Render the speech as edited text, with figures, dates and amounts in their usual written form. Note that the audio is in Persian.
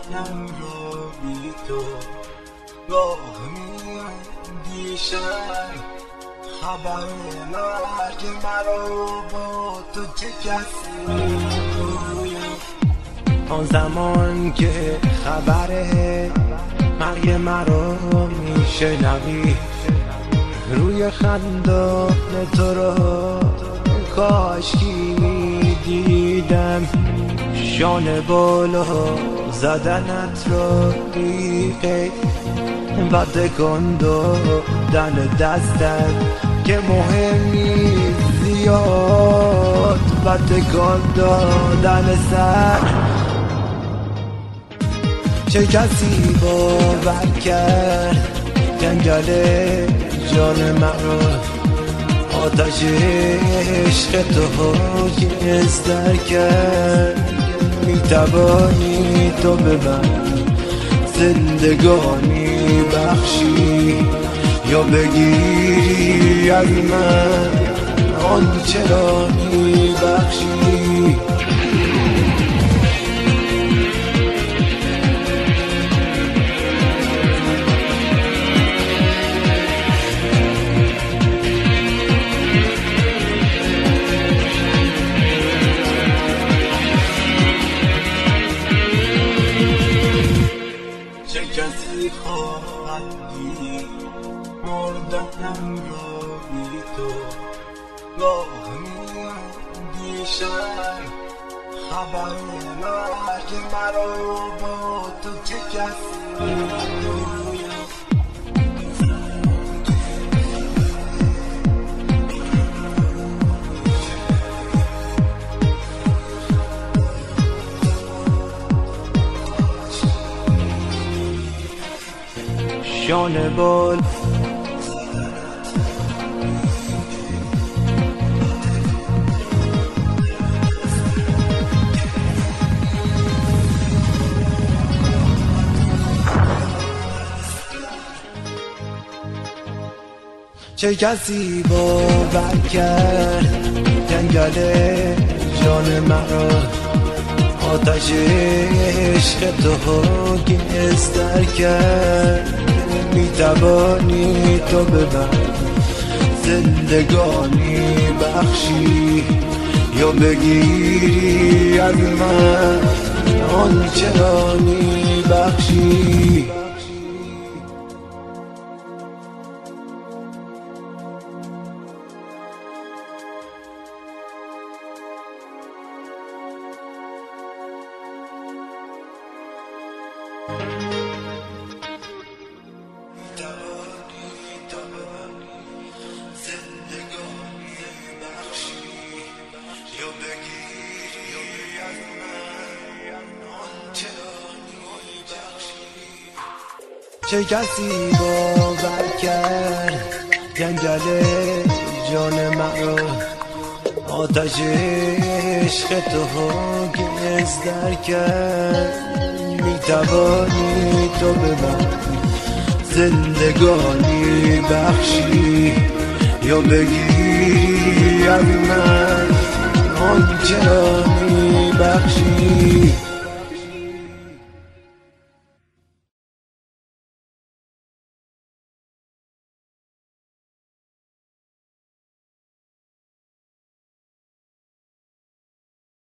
موندم رو بی تو گاه میاندیشم خبر مرگ مرا با تو چه کسی گویم آن زمان که خبر مرگ مرا میشنوی روی خندان تو را کاشکی میدیدم شانه بالا زدنت را بیقید و تکان دادن دستت که مهم نیست زیاد و تکان دادن سر چه کسی باور کرد جنگل جان مرا آتش عشق تو گستر کرد میتوانی تو به من زندگانی بخشی یا بگیری از من آنچه را میبخشی چه کسی خواهد دید مردنم را بی تو گاه میاندیشم خبر مرگ مرا با تو چه کسی گویم شانه بال چه کسی باور کرد جنگل جان مرا آتش عشق تو گستر کرد میتوانی تو به من زندگانی بخشی یا بگیری از من آنچه را میبخشی چه کسی باور کرد جنگل جان مرا آتش عشق تو گستر کرد میتوانی تو به من زندگانی بخشی یا بگیری از من آنچه را میبخشی